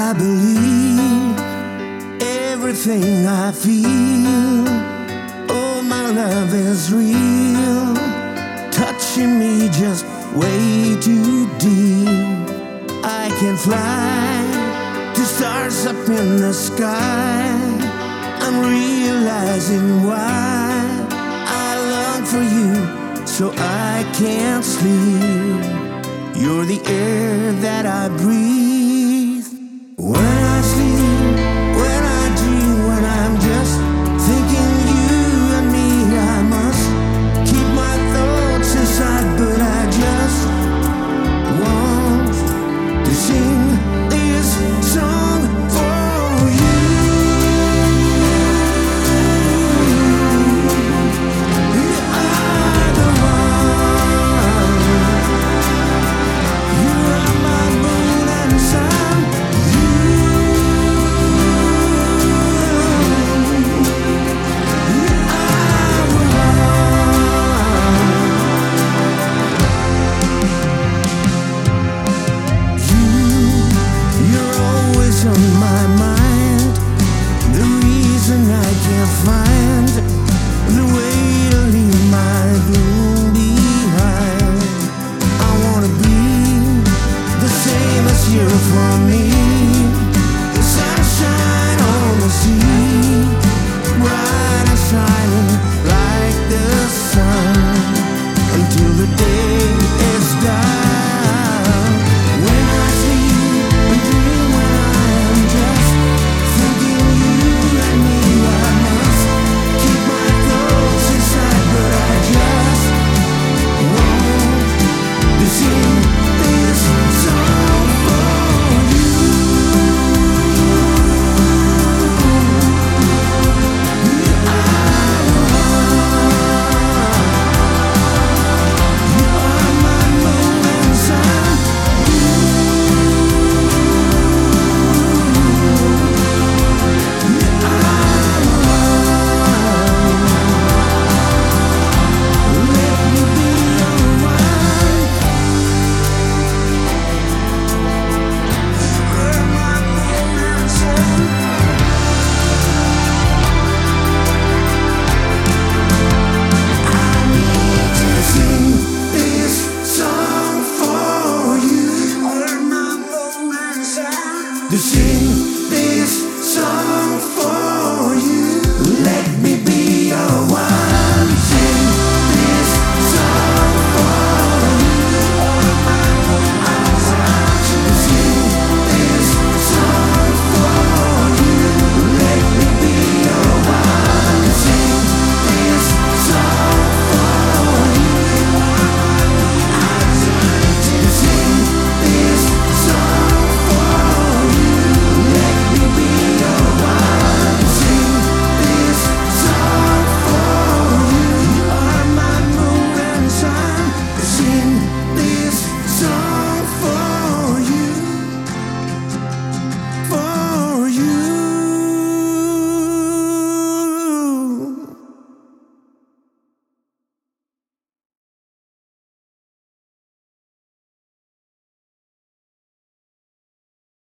I believe everything I feel. Oh, my love is real, touching me just way too deep. I can fly to stars up in the sky. I'm realizing why I long for you, so I can't sleep. You're the air that I breathe.